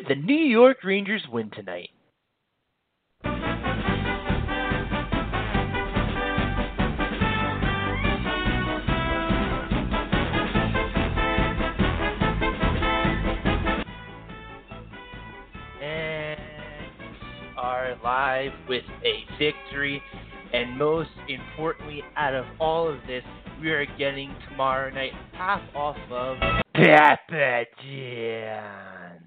The New York Rangers win tonight. And are live with a victory. And most importantly, out of all of this, we are getting tomorrow night half off of Papa John's.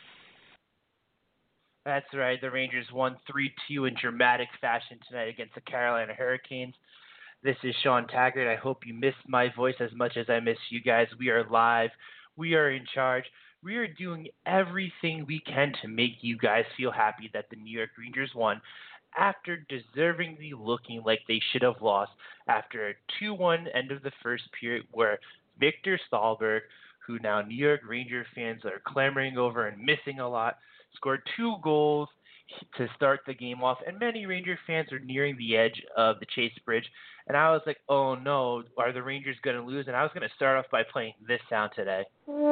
That's right. The Rangers won 3-2 in dramatic fashion tonight against the Carolina Hurricanes. This is Sean Taggart. I hope you missed my voice as much as I miss you guys. We are live. We are in charge. We are doing everything we can to make you guys feel happy that the New York Rangers won after deservingly looking like they should have lost after a 2-1 end of the first period where Victor Stahlberg, who now New York Ranger fans are clamoring over and missing a lot, scored 2 goals to start the game off, and many Ranger fans are nearing the edge of the Chase Bridge. And I was like, oh no, are the Rangers going to lose? And I was going to start off by playing this sound today.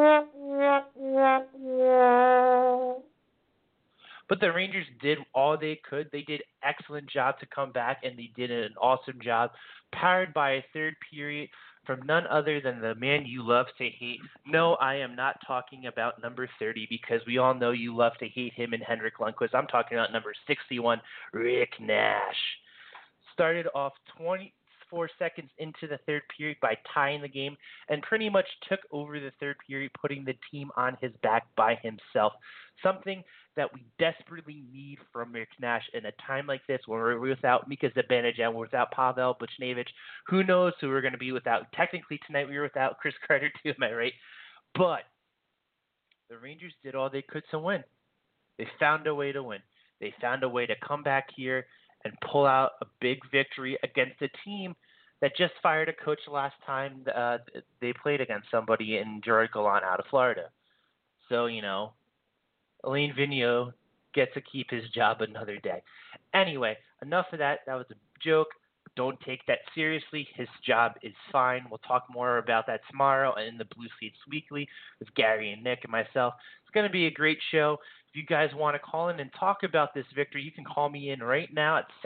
But the Rangers did all they could. They did an excellent job to come back, and they did an awesome job, powered by a third period from none other than the man you love to hate. No, I am not talking about number 30 because we all know you love to hate him and Henrik Lundqvist. I'm talking about number 61, Rick Nash. Started off 24 seconds into the third period by tying the game and pretty much took over the third period, putting the team on his back by himself. Something that we desperately need from Rick Nash in a time like this when we're without Mika Zibanejad, we're without Pavel Buchnevich. Who knows who we're going to be without? Technically, tonight we were without Chris Carter, too, am I right? But the Rangers did all they could to win. They found a way to win. They found a way to come back here and pull out a big victory against a team that just fired a coach last time they played against somebody in Gerard Gallant out of Florida. So, Alain Vigneault gets to keep his job another day. Anyway, enough of that. That was a joke. Don't take that seriously. His job is fine. We'll talk more about that tomorrow in the Blue Seats Weekly with Gary and Nick and myself. It's going to be a great show. If you guys want to call in and talk about this victory, you can call me in right now at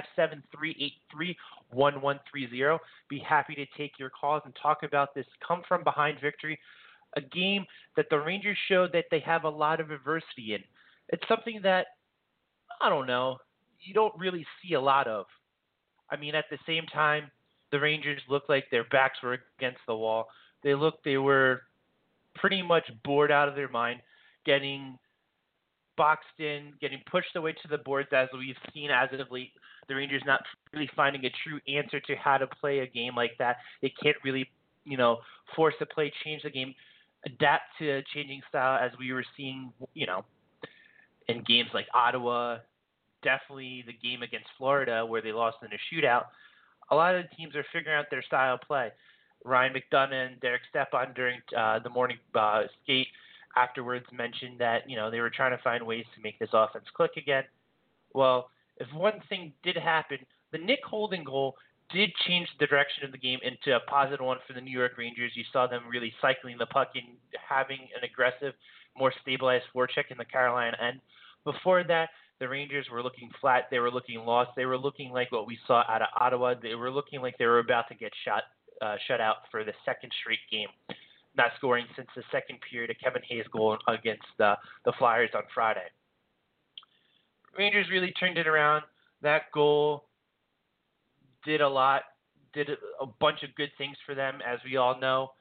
657-383-1130. Be happy to take your calls and talk about this come-from-behind victory, a game that the Rangers showed that they have a lot of adversity in. It's something that, I don't know, you don't really see a lot of. I mean, at the same time, the Rangers looked like their backs were against the wall. They were pretty much bored out of their mind, getting boxed in, getting pushed away to the boards as we've seen as of late. The Rangers not really finding a true answer to how to play a game like that. They can't really, force the play, change the game, adapt to a changing style as we were seeing, in games like Ottawa, definitely the game against Florida where they lost in a shootout. A lot of the teams are figuring out their style of play. Ryan McDonough and Derek Stepan during the morning skate afterwards mentioned that, they were trying to find ways to make this offense click again. Well, if one thing did happen, the Nick Holden goal did change the direction of the game into a positive one for the New York Rangers. You saw them really cycling the puck and having an aggressive, more stabilized forecheck in the Carolina end. Before that, the Rangers were looking flat. They were looking lost. They were looking like what we saw out of Ottawa. They were looking like they were about to get shut out for the second straight game, not scoring since the second period of Kevin Hayes' goal against the Flyers on Friday. Rangers really turned it around. That goal did a lot, did a bunch of good things for them, as we all know.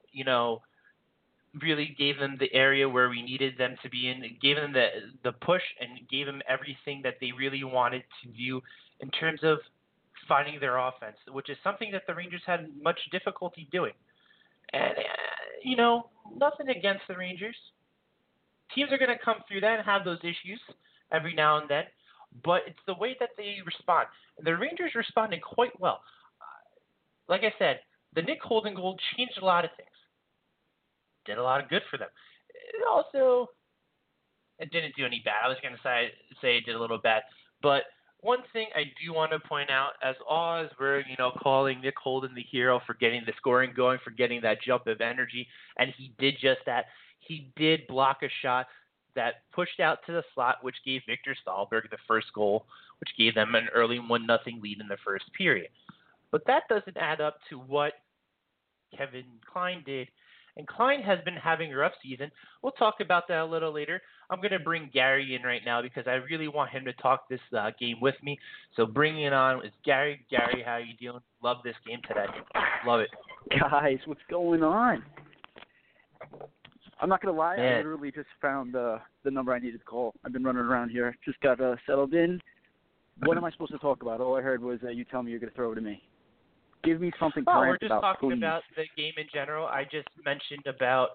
Really gave them the area where we needed them to be in, gave them the push, and gave them everything that they really wanted to do in terms of finding their offense, which is something that the Rangers had much difficulty doing. And, nothing against the Rangers. Teams are going to come through that and have those issues every now and then, but it's the way that they respond. And the Rangers responded quite well. Like I said, the Nick Holden goal changed a lot of things. Did a lot of good for them. It didn't do any bad. I was going to say it did a little bad. But one thing I do want to point out, as we're, calling Nick Holden the hero for getting the scoring going, for getting that jump of energy, and he did just that. He did block a shot that pushed out to the slot, which gave Victor Stahlberg the first goal, which gave them an early 1-0 lead in the first period. But that doesn't add up to what Kevin Klein did. And Klein has been having a rough season. We'll talk about that a little later. I'm going to bring Gary in right now because I really want him to talk this game with me. So bringing it on is Gary. Gary, how you doing? Love this game today. Love it. Guys, what's going on? I'm not going to lie. Man. I literally just found the number I needed to call. I've been running around here. Just got settled in. What am I supposed to talk about? All I heard was you tell me you're going to throw it to me. Give me something to we're rant just about, talking please. about the game in general. I just mentioned about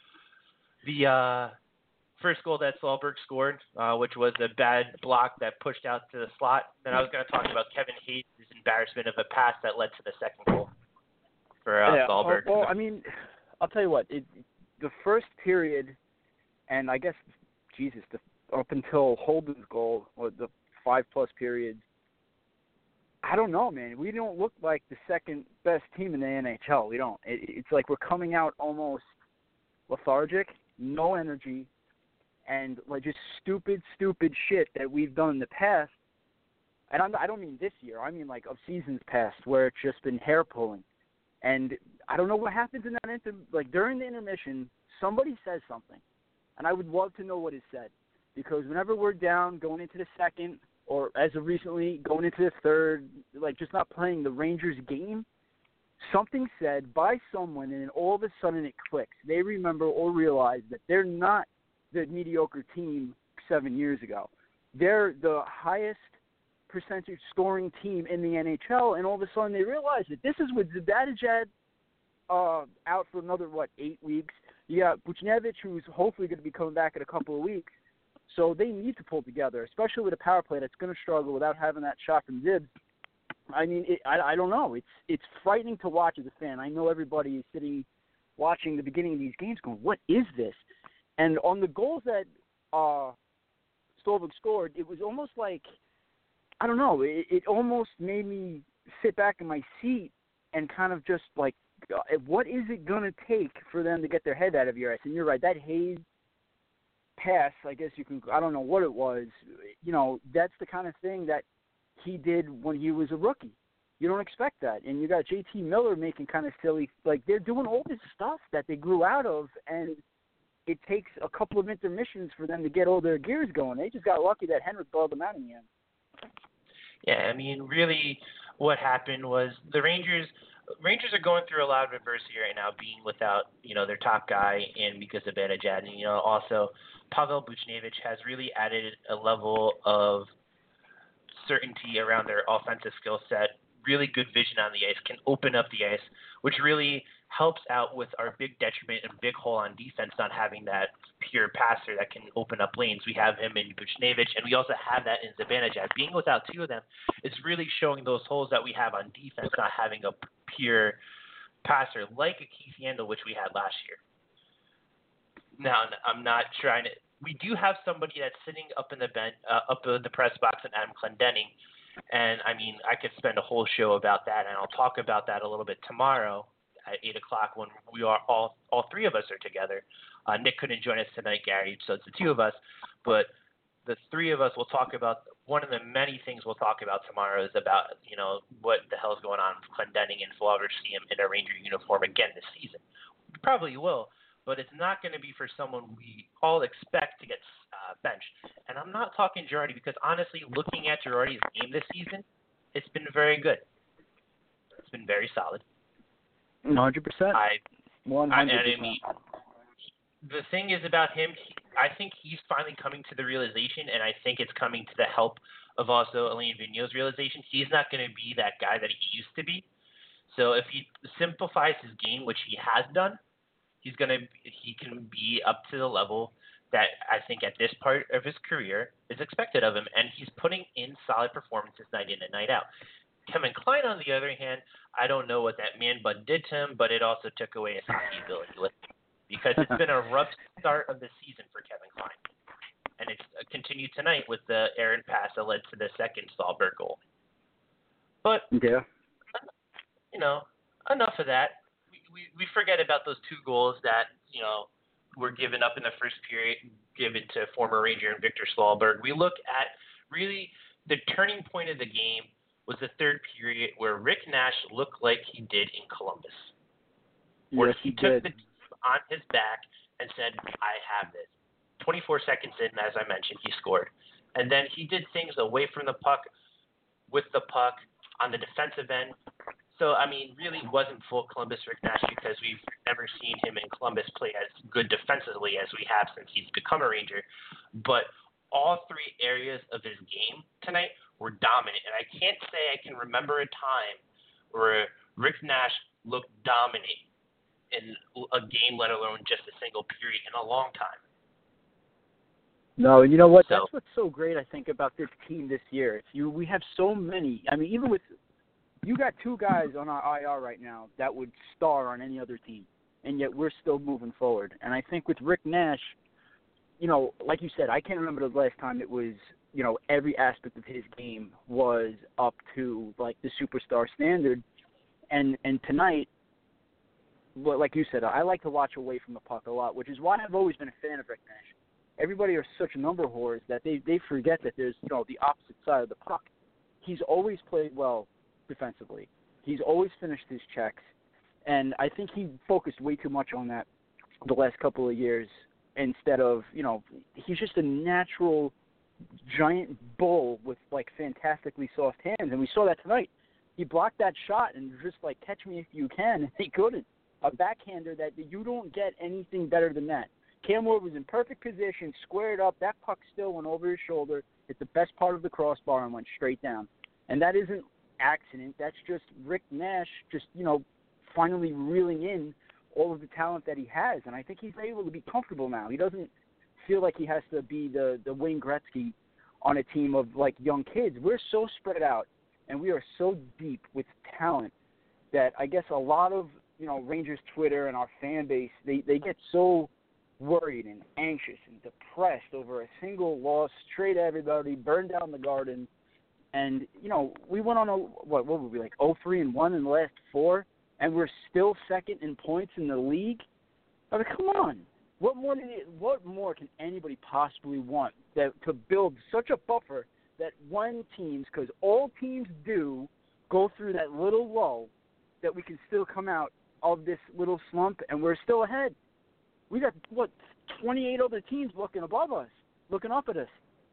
the first goal that Stahlberg scored, which was a bad block that pushed out to the slot. Then I was going to talk about Kevin Hayes' embarrassment of a pass that led to the second goal for Stahlberg. Well, I mean, I'll tell you what. The first period, and I guess, up until Holden's goal, or the 5+ periods, I don't know, man. We don't look like the second best team in the NHL. We don't. It's like we're coming out almost lethargic, no energy, and like just stupid shit that we've done in the past. And I don't mean this year. I mean like of seasons past where it's just been hair pulling. And I don't know what happens in that like during the intermission, somebody says something, and I would love to know what is said, because whenever we're down going into the second, or as of recently going into the third, like just not playing the Rangers game, something said by someone, and then all of a sudden it clicks. They remember or realize that they're not the mediocre team 7 years ago. They're the highest percentage scoring team in the NHL, and all of a sudden they realize that this is with Zibanejad out for another, 8 weeks. You got Buchnevich, who's hopefully going to be coming back in a couple of weeks. So they need to pull together, especially with a power play that's going to struggle without having that shot from Zibbs. I mean, I don't know. It's frightening to watch as a fan. I know everybody is sitting watching the beginning of these games going, what is this? And on the goals that Stolberg scored, it was almost like, I don't know, it almost made me sit back in my seat and kind of just like, what is it going to take for them to get their head out of your ass? And you're right, that Hayes pass, I guess you can, I don't know what it was, that's the kind of thing that he did when he was a rookie. You don't expect that. And you got JT Miller making kind of silly, like they're doing all this stuff that they grew out of, and it takes a couple of intermissions for them to get all their gears going. They just got lucky that Henrik bailed them out in the end. Yeah, I mean, really what happened was the Rangers are going through a lot of adversity right now, being without, their top guy and because of Zibanejad. And, also Pavel Buchnevich has really added a level of certainty around their offensive skill set, really good vision on the ice, can open up the ice, which really helps out with our big detriment and big hole on defense, not having that pure passer that can open up lanes. We have him in Buchnevich, and we also have that in Zibanejad. Being without two of them is really showing those holes that we have on defense, not having a pure passer like a Keith Yandel, which we had last year. Now, I'm not trying to – we do have somebody that's sitting up in the bench, up in the press box, and Adam Clendenning. And, I mean, I could spend a whole show about that, and I'll talk about that a little bit tomorrow at 8 o'clock when we are all three of us are together. Nick couldn't join us tonight, Gary, so it's the two of us. But the three of us will talk about – one of the many things we'll talk about tomorrow is about, what the hell is going on with Clendenning and if we'll ever see him in a Ranger uniform again this season. We probably will. But it's not going to be for someone we all expect to get benched. And I'm not talking Girardi because, honestly, looking at Girardi's game this season, it's been very good. It's been very solid. 100%. 100%. I mean, the thing is about him, I think he's finally coming to the realization, and I think it's coming to the help of also Alain Vigneault's realization. He's not going to be that guy that he used to be. So if he simplifies his game, which he has done, he can be up to the level that I think at this part of his career is expected of him, and he's putting in solid performances night in and night out. Kevin Klein, on the other hand, I don't know what that man bun did to him, but it also took away his hockey ability with him because it's been a rough start of the season for Kevin Klein, and it's continued tonight with the errant pass that led to the second Stahlberg goal. But yeah, enough of that. We forget about those two goals that, were given up in the first period. given to former Ranger and Victor Svalberg. We look at really the turning point of the game was the third period where Rick Nash looked like he did in Columbus. Where Yes, he took the team on his back and said, I have this. 24 seconds in, as I mentioned, he scored. And then he did things away from the puck, with the puck, on the defensive end. So, I mean, really wasn't full Columbus Rick Nash because we've never seen him in Columbus play as good defensively as we have since he's become a Ranger. But all three areas of his game tonight were dominant. And I can't say I can remember a time where Rick Nash looked dominant in a game, let alone just a single period, in a long time. No, you know what? That's what's so great, I think, about this team this year. We have so many. I mean, even with you got two guys on our IR right now that would star on any other team, and yet we're still moving forward. And I think with Rick Nash, you know, like you said, I can't remember the last time it was, you know, every aspect of his game was up to like the superstar standard. And tonight, well, like you said, I like to watch away from the puck a lot, which is why I've always been a fan of Rick Nash. Everybody are such number whores that they forget that there's, you know, the opposite side of the puck. He's always played well defensively. He's always finished his checks, and I think he focused way too much on that the last couple of years instead of, you know, he's just a natural giant bull with, like, fantastically soft hands, and we saw that tonight. He blocked that shot and just, like, catch me if you can, and he couldn't. A backhander that you don't get anything better than that. Cam Ward was in perfect position, squared up. That puck still went over his shoulder, hit the best part of the crossbar, and went straight down. And that isn't accident. That's just Rick Nash just, you know, finally reeling in all of the talent that he has. And I think he's able to be comfortable now. He doesn't feel like he has to be the Wayne Gretzky on a team of, like, young kids. We're so spread out, and we are so deep with talent that I guess a lot of, you know, Rangers Twitter and our fan base, they get so worried and anxious and depressed over a single loss, trade everybody, burn down the Garden. And, you know, we went on what were we, like 0-3-1 in the last 4, and we're still second in points in the league? I mean, come on. What more can anybody possibly want to build such a buffer that when teams, because all teams do go through that little lull, that we can still come out of this little slump and we're still ahead. We got, 28 other teams looking above us, looking up at us.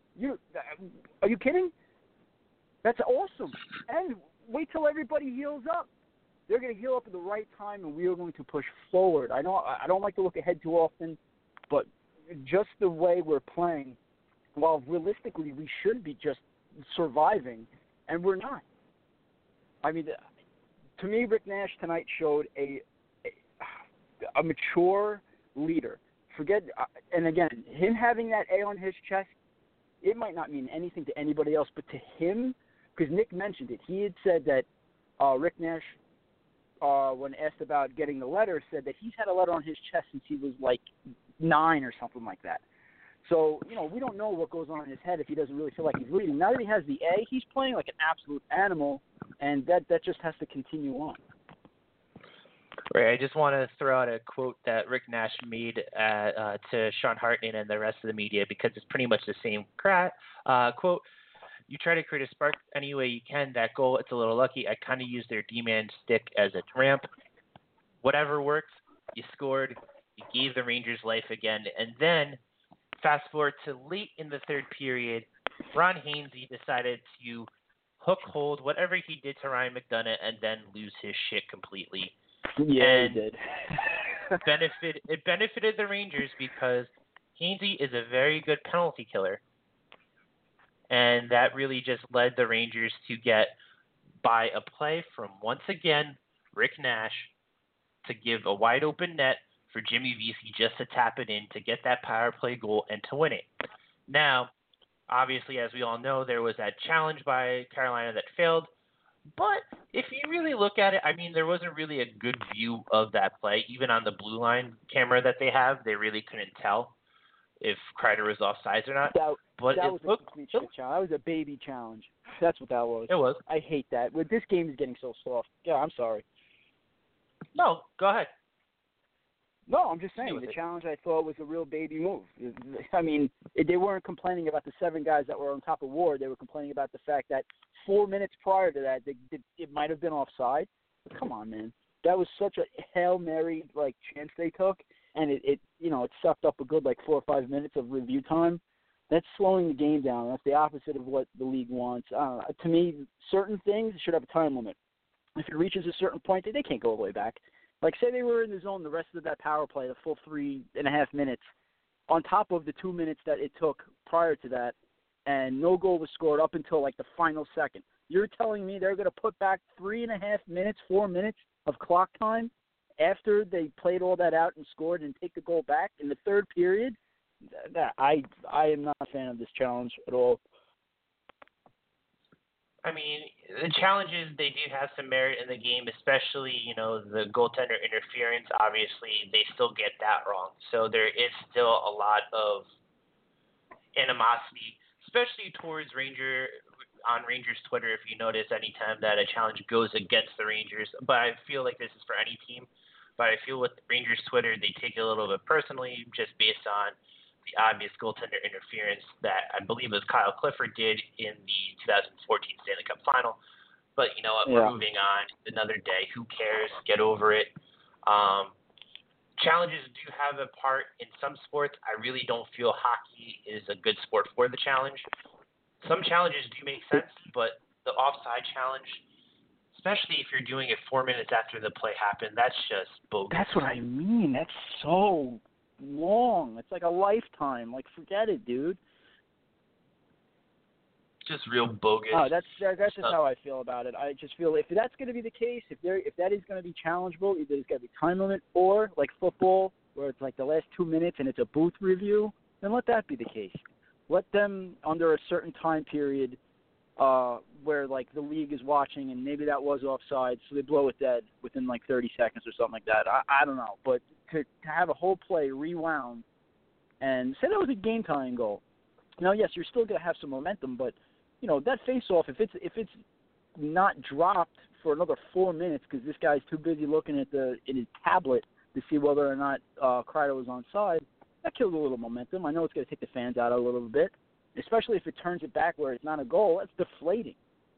Are you kidding? That's awesome. And wait till everybody heals up. They're going to heal up at the right time, and we are going to push forward. I don't like to look ahead too often, but just the way we're playing, while realistically we should be just surviving, and we're not. I mean, to me, Rick Nash tonight showed a mature leader. And again, him having that A on his chest, it might not mean anything to anybody else, but to him, because Nick mentioned it, he had said that Rick Nash, when asked about getting the letter, said that he's had a letter on his chest since he was like 9 or something like that. So, you know, we don't know what goes on in his head if he doesn't really feel like he's leading. Now that he has the A, he's playing like an absolute animal, and that just has to continue on. Right. I just want to throw out a quote that Rick Nash made to Sean Hartnett and the rest of the media, because it's pretty much the same quote. You try to create a spark any way you can. That goal, it's a little lucky. I kind of used their D-man stick as a ramp. Whatever works, you scored. You gave the Rangers life again. And then, fast forward to late in the third period, Ron Hainsey decided to hold whatever he did to Ryan McDonagh and then lose his shit completely. Yeah, and he did. it benefited the Rangers because Hainsey is a very good penalty killer. And that really just led the Rangers to get by a play from, once again, Rick Nash to give a wide open net for Jimmy Vesey just to tap it in to get that power play goal and to win it. Now, obviously, as we all know, there was that challenge by Carolina that failed. But if you really look at it, I mean, there wasn't really a good view of that play. Even on the blue line camera that they have, they really couldn't tell if Kreider was offsides or not. That was a complete shit challenge. That was a baby challenge. That's what that was. It was. I hate that. This game is getting so soft. Yeah, I'm sorry. No, go ahead. No, I'm just saying the challenge I thought was a real baby move. I mean, they weren't complaining about the 7 guys that were on top of Ward. They were complaining about the fact that 4 minutes prior to that, it might have been offside. But come on, man. That was such a Hail Mary chance they took, and it sucked up a good 4 or 5 minutes of review time. That's slowing the game down. That's the opposite of what the league wants. To me, certain things should have a time limit. If it reaches a certain point, they can't go all the way back. Say they were in the zone the rest of that power play, the full 3.5 minutes, on top of the 2 minutes that it took prior to that, and no goal was scored up until the final second. You're telling me they're going to put back 3.5 minutes, 4 minutes of clock time after they played all that out and scored and take the goal back in the third period? I am not a fan of this challenge at all. I mean, the challenges, they do have some merit in the game, especially, the goaltender interference. Obviously, they still get that wrong. So there is still a lot of animosity, especially towards on Rangers Twitter, if you notice, anytime that a challenge goes against the Rangers. But I feel like this is for any team. But I feel with Rangers Twitter, they take it a little bit personally just based on the obvious goaltender interference that I believe was Kyle Clifford did in the 2014 Stanley Cup Final. But you know what? We're moving on. Another day. Who cares? Get over it. Challenges do have a part in some sports. I really don't feel hockey is a good sport for the challenge. Some challenges do make sense, but the offside challenge, especially if you're doing it 4 minutes after the play happened, that's just bogus. That's what I mean. That's so long. It's like a lifetime. Forget it, dude. Just real bogus. Oh, that's just how I feel about it. I just feel if that's going to be the case, if that is going to be challengeable, either there's got to be time limit, or like football, where it's the last 2 minutes and it's a booth review, then let that be the case. Let them under a certain time period where the league is watching and maybe that was offside, so they blow it dead within 30 seconds or something like that. I don't know, but to have a whole play rewound and say that was a game tying goal. Now, yes, you're still going to have some momentum, but that face-off, if it's not dropped for another 4 minutes because this guy's too busy looking at in his tablet to see whether or not Kreider was onside, that kills a little momentum. I know it's going to take the fans out a little bit, especially if it turns it back where it's not a goal. That's deflating.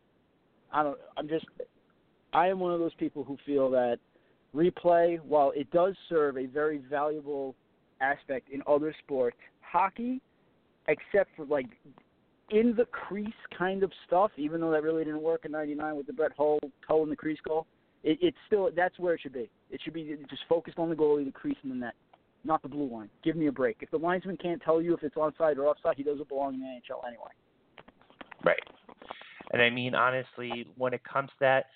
I am one of those people who feel that replay, while it does serve a very valuable aspect in other sports, hockey, except for in the crease kind of stuff, even though that really didn't work in '99 with the Brett Hull toe in the crease goal, it's still, that's where it should be. It should be just focused on the goalie, the crease, and the net, not the blue line. Give me a break. If the linesman can't tell you if it's onside or offside, he doesn't belong in the NHL anyway. Right. And I mean, honestly, when it comes to that,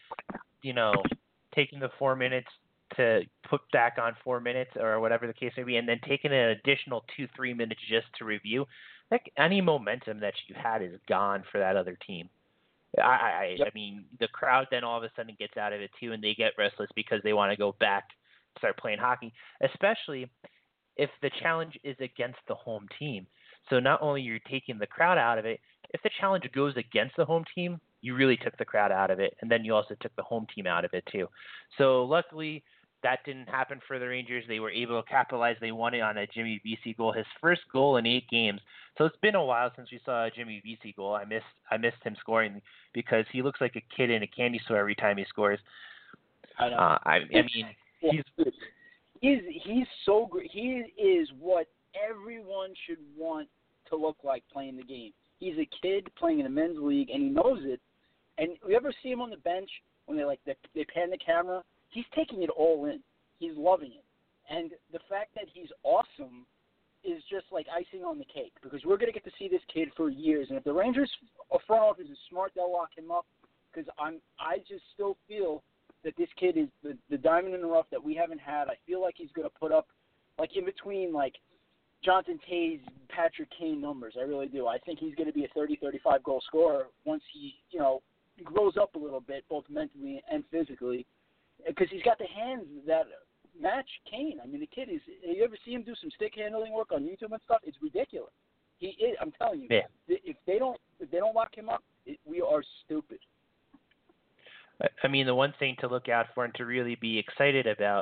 taking the 4 minutes to put back on 4 minutes or whatever the case may be, and then taking an additional 2-3 minutes just to review, any momentum that you had is gone for that other team. I mean, the crowd then all of a sudden gets out of it too, and they get restless because they want to go back, start playing hockey, especially if the challenge is against the home team. So not only you're taking the crowd out of it, if the challenge goes against the home team, you really took the crowd out of it, and then you also took the home team out of it too. So luckily, that didn't happen for the Rangers. They were able to capitalize. They won it on a Jimmy Vesey goal, his first goal in 8 games. So it's been a while since we saw a Jimmy Vesey goal. I missed him scoring because he looks like a kid in a candy store every time he scores. I know. I mean, he's so great. He is what everyone should want to look like playing the game. He's a kid playing in a men's league, and he knows it. And you ever see him on the bench when they pan the camera? He's taking it all in. He's loving it. And the fact that he's awesome is just like icing on the cake, because we're going to get to see this kid for years. And if the Rangers front office is smart, they'll lock him up, because I just still feel that this kid is the diamond in the rough that we haven't had. I feel like he's going to put up, in between, Jonathan Toews, Patrick Kane numbers. I really do. I think he's going to be a 30, 35 goal scorer once he, grows up a little bit, both mentally and physically, because he's got the hands that match Kane. I mean, the kid is. You ever see him do some stick handling work on YouTube and stuff? It's ridiculous. He is. I'm telling you. Yeah. If they don't lock him up, we are stupid. I mean, the one thing to look out for and to really be excited about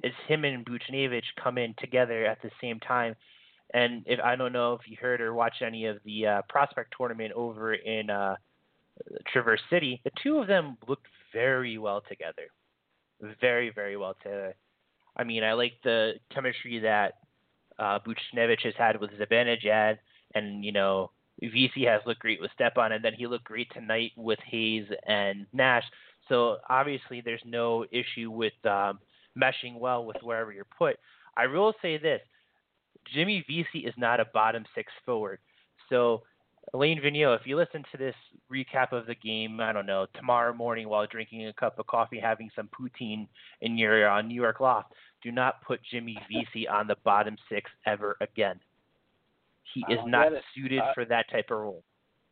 is him and Buchnevich come in together at the same time. And if I don't know if you heard or watched any of the prospect tournament over in Traverse City, the two of them looked very well together, very very well together. I mean, I like the chemistry that Buchnevich has had with Zibanejad, and VC has looked great with Stepan, and then he looked great tonight with Hayes and Nash. So obviously, there's no issue with meshing well with wherever you're put. I will say this: Jimmy VC is not a bottom six forward. So Alain Vigneault, if you listen to this recap of the game, I don't know, tomorrow morning while drinking a cup of coffee, having some poutine in your New York loft, do not put Jimmy VC on the bottom six ever again. He is not suited for that type of role.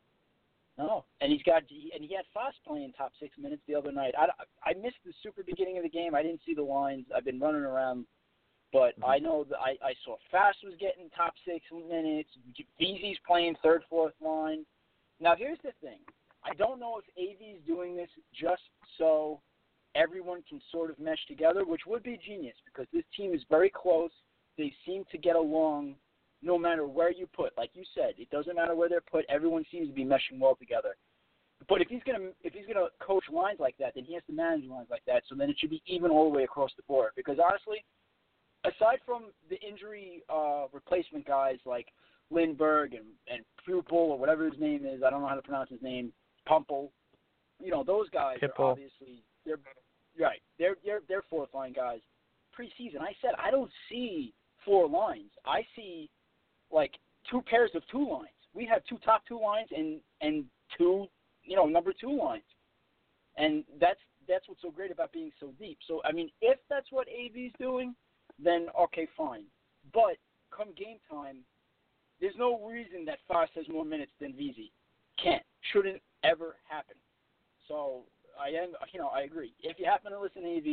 No, and he had Foss playing top 6 minutes the other night. I missed the super beginning of the game. I didn't see the lines. I've been running around, but I know that I saw Foss was getting top 6 minutes. VZ's playing third, fourth line. Now here's the thing. I don't know if AV's doing this just so everyone can sort of mesh together, which would be genius because this team is very close. They seem to get along no matter where you put. Like you said, it doesn't matter where they're put. Everyone seems to be meshing well together. But if he's gonna coach lines like that, then he has to manage lines like that. So then it should be even all the way across the board. Because honestly, aside from the injury replacement guys like Lindbergh and Pupil or whatever his name is, I don't know how to pronounce his name, Pumpel, those guys Pipple. are obviously they're right. They're fourth line guys. Preseason, I said I don't see 4 lines. I see like 2 pairs of 2 lines. We have 2 top 2 lines and 2 number 2 lines, and that's what's so great about being so deep. So I mean, if that's what AV's doing, then okay, fine. But come game time, there's no reason that Foss has more minutes than VZ. Shouldn't ever happen. So I agree. If you happen to listen to AV,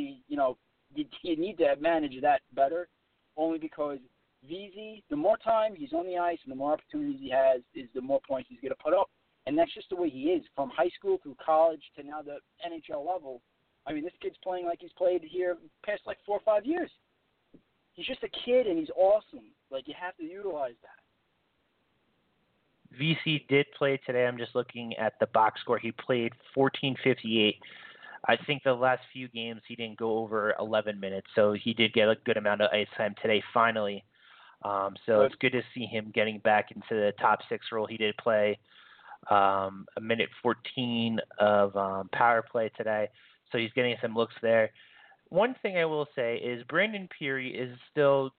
you need to manage that better, only because VZ, the more time he's on the ice and the more opportunities he has, is the more points he's going to put up. And that's just the way he is, from high school through college to now the NHL level. I mean, this kid's playing like he's played here past like 4 or 5 years. He's just a kid, and he's awesome. Like, you have to utilize that. VC did play today. I'm just looking at the box score. He played 14:58. I think the last few games he didn't go over 11 minutes, so he did get a good amount of ice time today finally. So it's good to see him getting back into the top 6 role. He did play a minute 14 of power play today, so he's getting some looks there. One thing I will say is Brandon Peary is still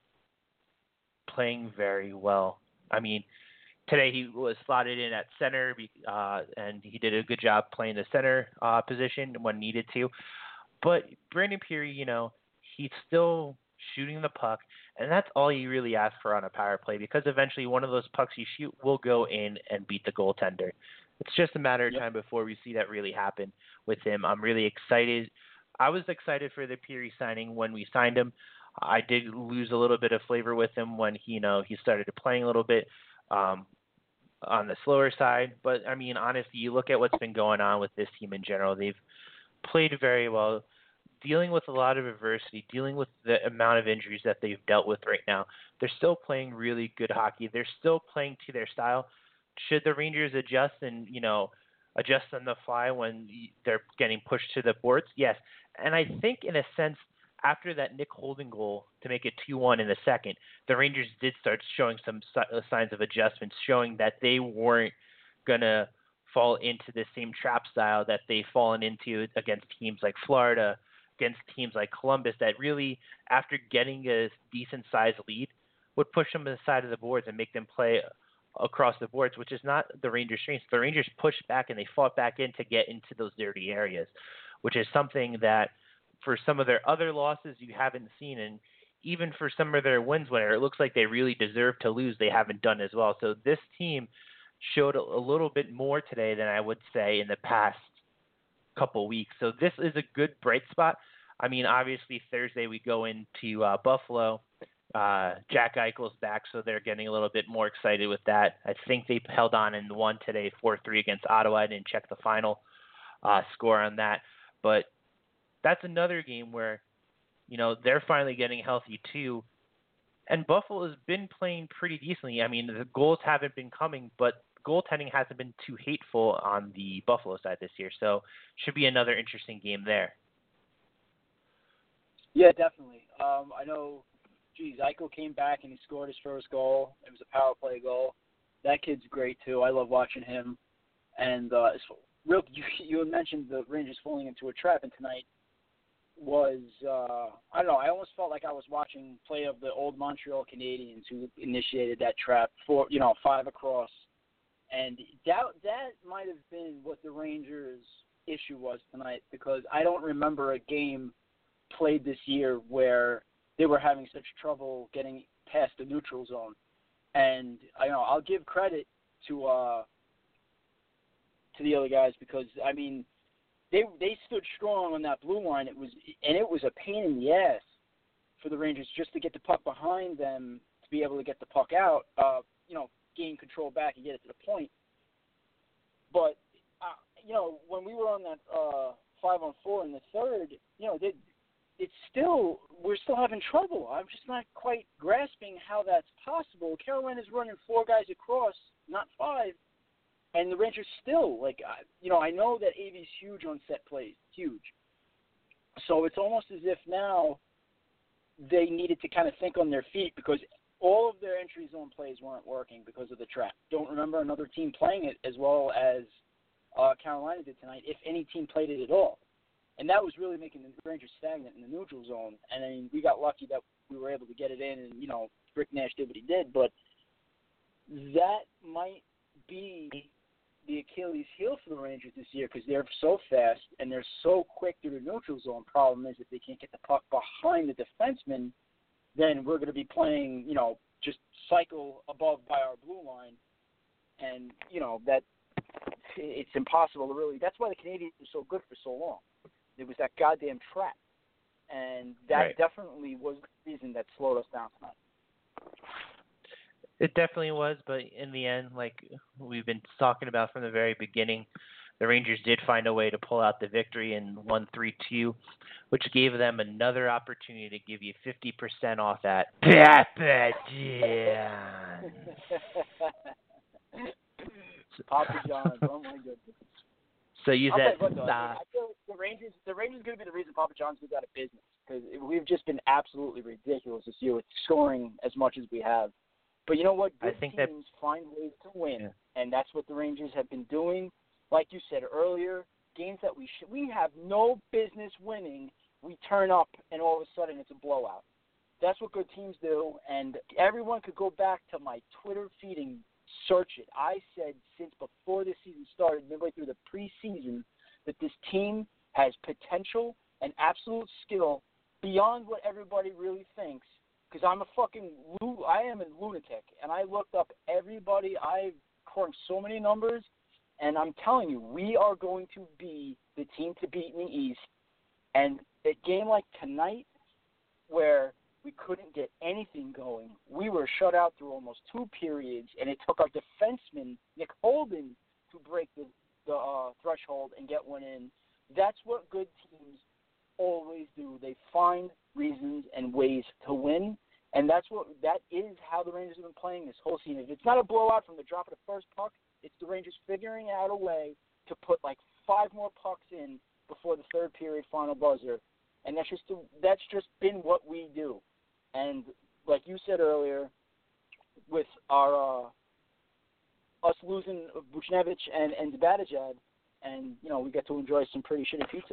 playing very well. I mean, today he was slotted in at center, and he did a good job playing the center position when needed to. But Brandon Peary, he's still shooting the puck, and that's all you really ask for on a power play, because eventually one of those pucks you shoot will go in and beat the goaltender. It's just a matter of time before we see that really happen with him. I'm really excited. I was excited for the Peary signing when we signed him. I did lose a little bit of flavor with him when he started playing a little bit on the slower side. But, I mean, honestly, you look at what's been going on with this team in general. They've played very well, dealing with a lot of adversity, dealing with the amount of injuries that they've dealt with right now. They're still playing really good hockey. They're still playing to their style. Should the Rangers adjust and, adjust on the fly when they're getting pushed to the boards? Yes. And I think, in a sense, after that Nick Holden goal to make it 2-1 in the second, the Rangers did start showing some signs of adjustments, showing that they weren't going to fall into the same trap style that they've fallen into against teams like Florida, against teams like Columbus, that really, after getting a decent-sized lead, would push them to the side of the boards and make them play across the boards, which is not the Rangers' strength. The Rangers pushed back and they fought back in to get into those dirty areas, which is something that for some of their other losses you haven't seen, and even for some of their wins where it looks like they really deserve to lose, they haven't done as well. So this team showed a little bit more today than I would say in the past couple weeks. So this is a good bright spot. I mean, obviously Thursday we go into Buffalo. Jack Eichel's back, so they're getting a little bit more excited with that. I think they held on and won today 4-3 against Ottawa. I didn't check the final score on that, but that's another game where they're finally getting healthy too. And Buffalo has been playing pretty decently. I mean, the goals haven't been coming, but goaltending hasn't been too hateful on the Buffalo side this year. So should be another interesting game there. Yeah, definitely. I know, Eichel came back and he scored his first goal. It was a power play goal. That kid's great, too. I love watching him. And you had mentioned the Rangers falling into a trap, and tonight was, I don't know, I almost felt like I was watching play of the old Montreal Canadiens who initiated that trap for, 5 across. And that might have been what the Rangers' issue was tonight, because I don't remember a game played this year where they were having such trouble getting past the neutral zone. And I'll give credit to the other guys, because I mean they stood strong on that blue line. It was a pain in the ass for the Rangers just to get the puck behind them to be able to get the puck out, gain control back and get it to the point. But when we were on that 5-on-4 in the third, we're still having trouble. I'm just not quite grasping how that's possible. Carolina's running 4 guys across, not 5, and the Rangers still, I know that AV's huge on set plays, huge. So it's almost as if now they needed to kind of think on their feet, because all of their entry zone plays weren't working because of the trap. Don't remember another team playing it as well as Carolina did tonight, if any team played it at all. And that was really making the Rangers stagnant in the neutral zone. And I mean, we got lucky that we were able to get it in, and Rick Nash did what he did. But that might be the Achilles heel for the Rangers this year, because they're so fast and they're so quick through the neutral zone. Problem is, if they can't get the puck behind the defenseman, then we're going to be playing, just cycle above by our blue line, and that it's impossible to really. That's why the Canadiens were so good for so long. It was that goddamn trap, and that definitely was the reason that slowed us down tonight. It definitely was, but in the end, like we've been talking about from the very beginning, the Rangers did find a way to pull out the victory and won 3-2, which gave them another opportunity to give you 50% off at Papa John's. Papa John's, oh my goodness. So you said, I feel the Rangers are going to be the reason Papa John's goes out of business, because we've just been absolutely ridiculous this year with scoring as much as we have. But you know what? Good teams find ways to win, and that's what the Rangers have been doing. Like you said earlier, games that we have no business winning, we turn up, and all of a sudden it's a blowout. That's what good teams do, and everyone could go back to my Twitter feed and search it. I said since before this season started, midway through the preseason, that this team has potential and absolute skill beyond what everybody really thinks. Because I am a lunatic, and I looked up everybody. I've crunched so many numbers, and I'm telling you, we are going to be the team to beat in the East. And a game like tonight, where we couldn't get anything going, we were shut out through almost 2 periods, and it took our defenseman, Nick Holden, to break the threshold and get one in. That's what good teams always do. They find reasons and ways to win, and that is how the Rangers have been playing this whole season. If it's not a blowout from the drop of the first puck, it's the Rangers figuring out a way to put 5 more pucks in before the third period final buzzer, and that's just been what we do. And like you said earlier, with our us losing Buchnevich and Zibanejad, and we get to enjoy some pretty shitty pizza.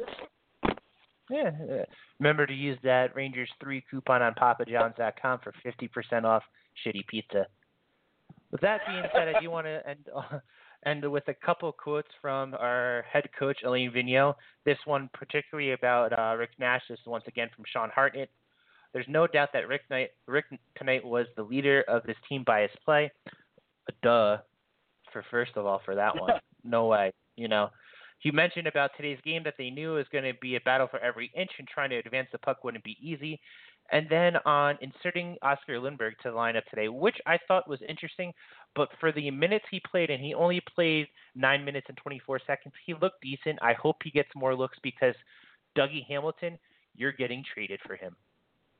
Yeah. Remember to use that Rangers 3 coupon on papajohns.com for 50% off shitty pizza. With that being said, I do want to end with a couple quotes from our head coach, Alain Vigneault. This one particularly about Rick Nash. This is once again from Sean Hartnett. There's no doubt that Rick tonight was the leader of this team by his play. Duh, for that one. No way, He mentioned about today's game that they knew it was going to be a battle for every inch, and trying to advance the puck wouldn't be easy. And then on inserting Oscar Lindberg to the lineup today, which I thought was interesting, but for the minutes he played, and he only played 9 minutes and 24 seconds, he looked decent. I hope he gets more looks, because Dougie Hamilton, you're getting traded for him.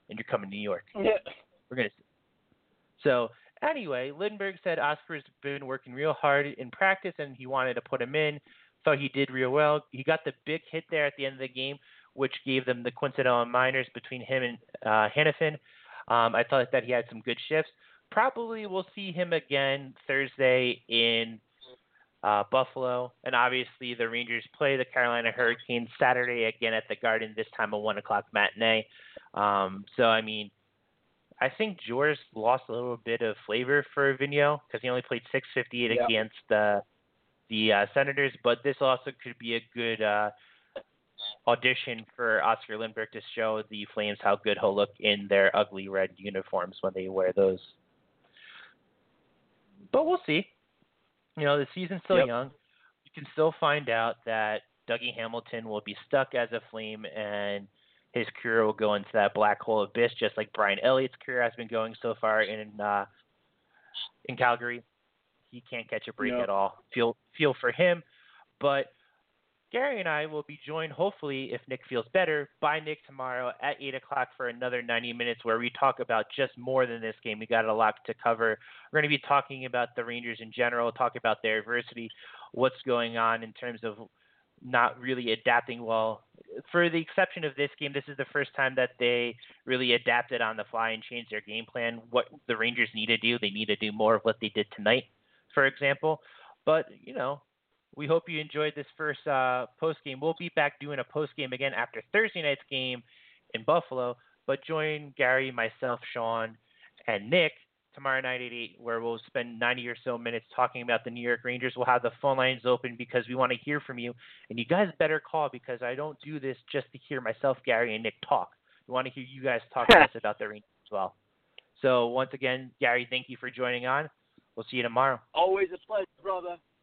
and you're coming to New York. Yeah. We're gonna. So anyway, Lindbergh said Oscar's been working real hard in practice, and he wanted to put him in. Thought he did real well. He got the big hit there at the end of the game, which gave them the coincidental minors between him and Hannafin. I thought that he had some good shifts. Probably we'll see him again Thursday in Buffalo, and obviously the Rangers play the Carolina Hurricanes Saturday again at the Garden, this time a 1:00 matinee. So I mean, I think George lost a little bit of flavor for Vigneault because he only played 658 against the Senators, but this also could be a good audition for Oscar Lindbergh to show the Flames how good he'll look in their ugly red uniforms when they wear those. But we'll see. You know, the season's still young. You can still find out that Dougie Hamilton will be stuck as a Flame and his career will go into that black hole abyss, just like Brian Elliott's career has been going so far in Calgary. He can't catch a break at all. Feel for him. But Gary and I will be joined, hopefully, if Nick feels better, by Nick tomorrow at 8:00 for another 90 minutes where we talk about just more than this game. We got a lot to cover. We're going to be talking about the Rangers in general, talk about their adversity, what's going on in terms of not really adapting well. For the exception of this game, this is the first time that they really adapted on the fly and changed their game plan. What the Rangers need to do, they need to do more of what they did tonight, for example. But, you know, we hope you enjoyed this first post-game. We'll be back doing a post-game again after Thursday night's game in Buffalo. But join Gary, myself, Sean, and Nick tomorrow night at 8, where we'll spend 90 or so minutes talking about the New York Rangers. We'll have the phone lines open because we want to hear from you. And you guys better call because I don't do this just to hear myself, Gary, and Nick talk. We want to hear you guys talk to us about the Rangers as well. So once again, Gary, thank you for joining on. We'll see you tomorrow. Always a pleasure, brother.